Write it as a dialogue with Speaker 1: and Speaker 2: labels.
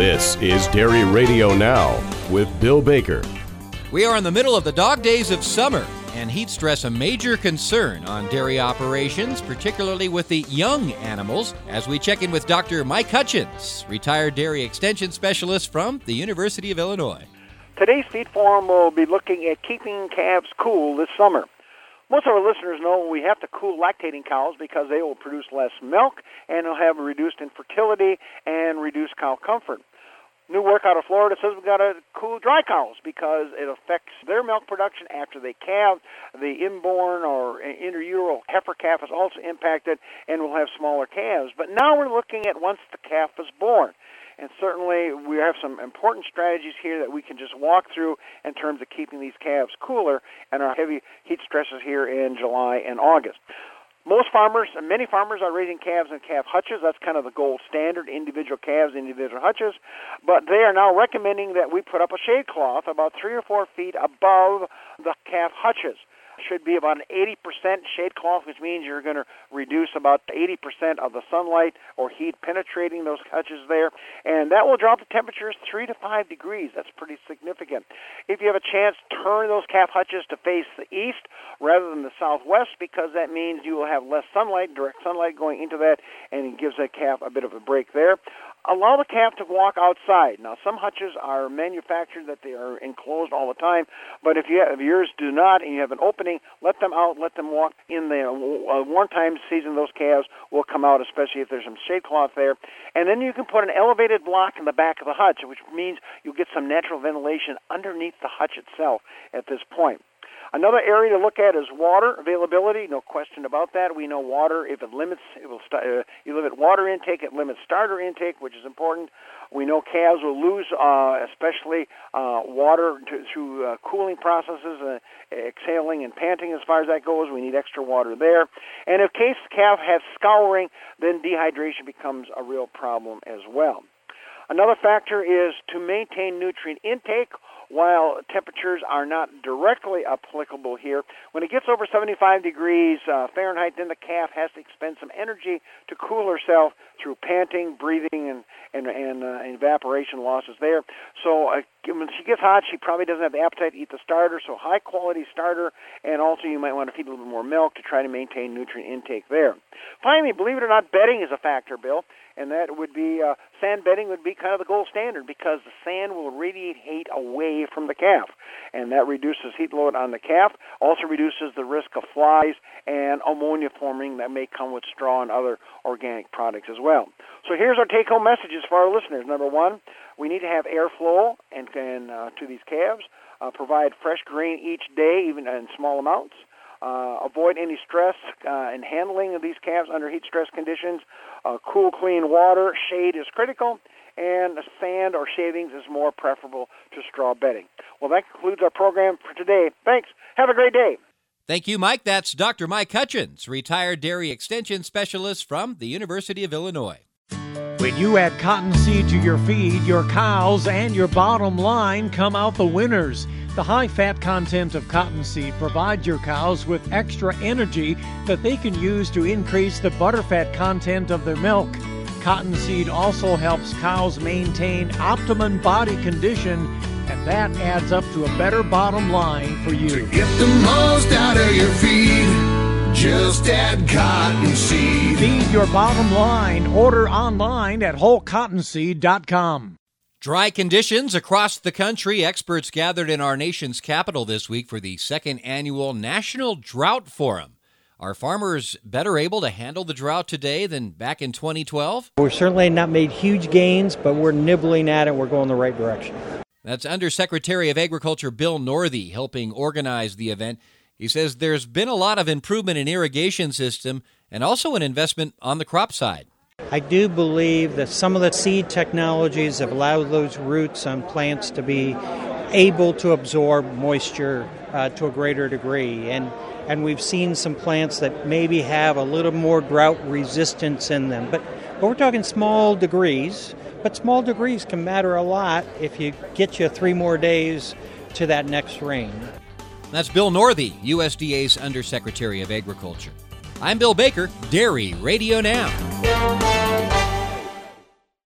Speaker 1: This is Dairy Radio Now with Bill Baker.
Speaker 2: We are in the middle of the dog days of summer, and heat stress a major concern on dairy operations, particularly with the young animals, as we check in with Dr. Mike Hutchins, retired dairy extension specialist from the University of Illinois.
Speaker 3: Today's Feed Forum will be looking at keeping calves cool this summer. Most of our listeners know we have to cool lactating cows because they will produce less milk and they'll have reduced infertility and reduced cow comfort. New work out of Florida says we've got to cool dry cows because it affects their milk production after they calve. The inborn or interuteral heifer calf is also impacted and will have smaller calves. But now we're looking at once the calf is born. And certainly we have some important strategies here that we can just walk through in terms of keeping these calves cooler and our heavy heat stresses here in July and August. Most farmers, and many farmers, are raising calves in calf hutches. That's kind of the gold standard, individual calves, individual hutches. But they are now recommending that we put up a shade cloth about 3 or 4 feet above the calf hutches. Should be about an 80% shade cloth, which means you're going to reduce about 80% of the sunlight or heat penetrating those hutches there, and that will drop the temperatures 3 to 5 degrees. That's pretty significant. If you have a chance, turn those calf hutches to face the east rather than the southwest, because that means you will have less sunlight, direct sunlight going into that, and it gives that calf a bit of a break there. Allow the calf to walk outside. Now, some hutches are manufactured that they are enclosed all the time, but if yours do not and you have an opening, let them out, let them walk in there. One time season, those calves will come out, especially if there's some shade cloth there. And then you can put an elevated block in the back of the hutch, which means you'll get some natural ventilation underneath the hutch itself at this point. Another area to look at is water availability. No question about that. We know water, if it limits, you limit water intake, it limits starter intake, which is important. We know calves will lose, especially water through cooling processes, exhaling and panting. As far as that goes, we need extra water there. And in case the calf has scouring, then dehydration becomes a real problem as well. Another factor is to maintain nutrient intake. While temperatures are not directly applicable here, when it gets over 75 degrees Fahrenheit, then the calf has to expend some energy to cool herself through panting, breathing, and evaporation losses there. So when she gets hot, she probably doesn't have the appetite to eat the starter, so high-quality starter, and also you might want to feed a little bit more milk to try to maintain nutrient intake there. Finally, believe it or not, bedding is a factor, Bill, and that would be sand bedding would be kind of the gold standard because the sand will radiate heat away from the calf, and that reduces heat load on the calf, also reduces the risk of flies and ammonia forming that may come with straw and other organic products as well. So here's our take-home messages for our listeners. Number one, we need to have airflow and to these calves, provide fresh grain each day, even in small amounts. Avoid any stress in handling of these calves under heat stress conditions. Cool, clean water, shade is critical, and sand or shavings is more preferable to straw bedding. Well, that concludes our program for today. Thanks. Have a great day.
Speaker 2: Thank you, Mike. That's Dr. Mike Hutchins, retired dairy extension specialist from the University of Illinois.
Speaker 4: When you add cottonseed to your feed, your cows and your bottom line come out the winners. The high-fat content of cottonseed provides your cows with extra energy that they can use to increase the butterfat content of their milk. Cottonseed also helps cows maintain optimum body condition, and that adds up to a better bottom line for you.
Speaker 5: To get the most out of your feed, just add cottonseed.
Speaker 4: Feed your bottom line. Order online at wholecottonseed.com.
Speaker 2: Dry conditions across the country. Experts gathered in our nation's capital this week for the second annual National Drought Forum. Are farmers better able to handle the drought today than back in 2012?
Speaker 6: We're certainly not made huge gains, but we're nibbling at it. We're going the right direction.
Speaker 2: That's Undersecretary of Agriculture Bill Northey helping organize the event. He says there's been a lot of improvement in irrigation system and also an investment on the crop side.
Speaker 6: I do believe that some of the seed technologies have allowed those roots on plants to be able to absorb moisture to a greater degree. And we've seen some plants that maybe have a little more drought resistance in them. But we're talking small degrees. But small degrees can matter a lot if you get you 3 more days to that next rain.
Speaker 2: That's Bill Northey, USDA's Undersecretary of Agriculture. I'm Bill Baker, Dairy Radio Now.